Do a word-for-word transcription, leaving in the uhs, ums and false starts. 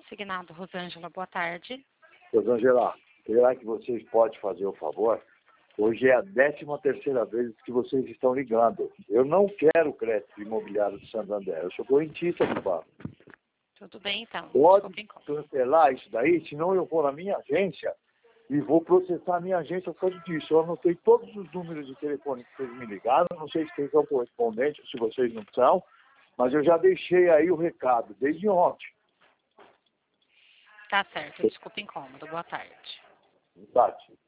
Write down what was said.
consignado. Rosângela, boa tarde. Rosângela, será que vocês podem fazer o favor? Hoje é a décima terceira vez que vocês estão ligando. Eu não quero crédito imobiliário do Santander. Eu sou correntista do banco. Tudo bem, então. Pode cancelar isso daí, senão eu vou na minha agência e vou processar a minha agência por causa disso. Eu anotei todos os números de telefone que vocês me ligaram. Não sei se vocês são correspondentes ou se vocês não são, mas eu já deixei aí o recado desde ontem. Tá certo. Desculpa o incômodo. Boa tarde. Tati.